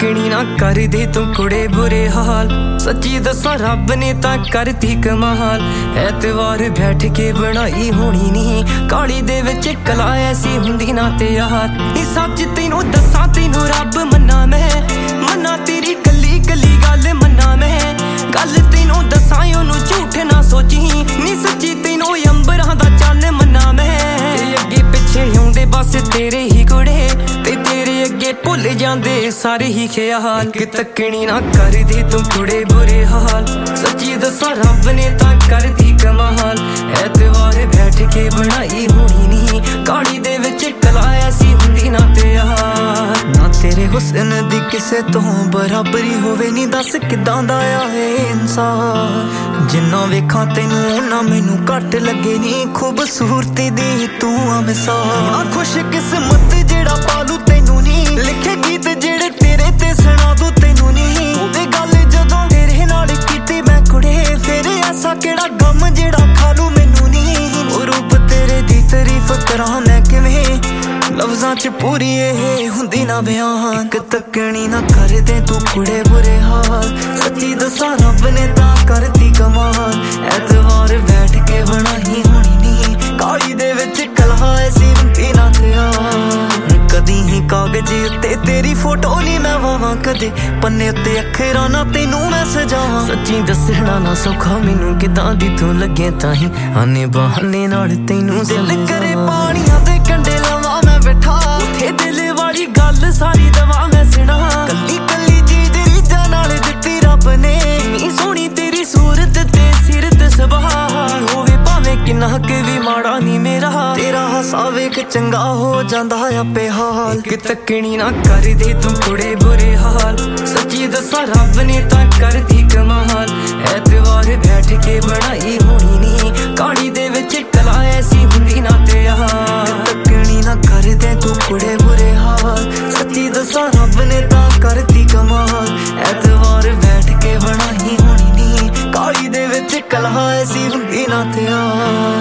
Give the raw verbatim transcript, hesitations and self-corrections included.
तकनी ना कर दे तू कुड़े बुरे हाल। सच्ची दसा रब ने तां करती कमाल। ऐतवार बैठ के बनाई होनी नी काली दे विच कला ऐसी हुंदी ना ते यार। नी सच तैनू दसा तैनू रब मन्ना मैं मन्ना तेरी कली कली गल मन्ना मैं। गल तैनू दसा ओनू झूठ ना सोची नी सच्ची तैनू अंबरां दा चन्न मन्ना मैं। तेरे अगे पिछे आउंदे बस तेरे ही कुड़े ते तेरे अगे भुल जांदे सारे ही ख्याल। कि तकनी ना कर दे तू कुड़े बुरे हाल। सच्ची दसा रब ने तां करती कमाल। ऐतवार बैठ के बनाई होनी नी काली दे विच कला ऐसी हुंदी ना ते यार। ना तेरे हुस्न दी किसे तो बराबरी होवे नी दस किदां दा आ है इंसान। जिन्ना वेखां तैनू ना मैनू घट लगे नी खूबसूरती दी तू आ मिसाल। खुश किस्मत जेड़ा पालू तैनू नी लिखे गीत जेड़े तेरे ते सुना दू तैनू नी। ओवे गल जदों तेरे नाल कीती मैं कुड़े फिर ऐसा केड़ा गम जेड़ा खालू मैनू नी। ओ रूप तेरे दी तारीफ करां मैं किवें लफ्जां च पूरी एह हुंदी ना बयान। कि तकनी ना कर दे तू कुड़े बुरे हाल। सच्ची दसा रब ने तां करती कमाल। ऐतवार बैठ के बनाई होनी नी काली दे विच कला ऐसी हुंदी ना ते यार। कदी ही कागज उत्ते तेरी फोटो नी मैं वावां कदे पन्ने उत्ते अखरां ना तैनू मैं सजावां। सच्ची दसना ना सौखा मैनू किदां दी तू लगे ताही आने बहाने नाल तैनू दिल करे पानियां दे कंडे लावां मैं बैठा उत्थे दिल वाली गल सारी दवा मैं सुना। कल्ली कल्ली चीज रीझां नाल दित्ती रब ने नी सोहनी तेरी सूरत ते सिरत सुभान। होवे भावें किन्ना के भी माड़ा नी मेरा तेरा हासा वेख चंगा हो जांदा आपे हाल। कि तकनी ना कर दे तू कुड़े बुरे हाल। सच्ची दसा रब ने तां करती कमाल। ऐतवार बैठ के बनाई होनी नी काली दे विच कला ऐसी हुंदी ना ते यार। तकनी ना कर दे तू कुड़े बुरे हाल। सच्ची दसा रब ने तां करती कमाल। ऐतवार बैठ के बनाई होनी नी काली दे विच कला ऐसी हुंदी ना ते यार।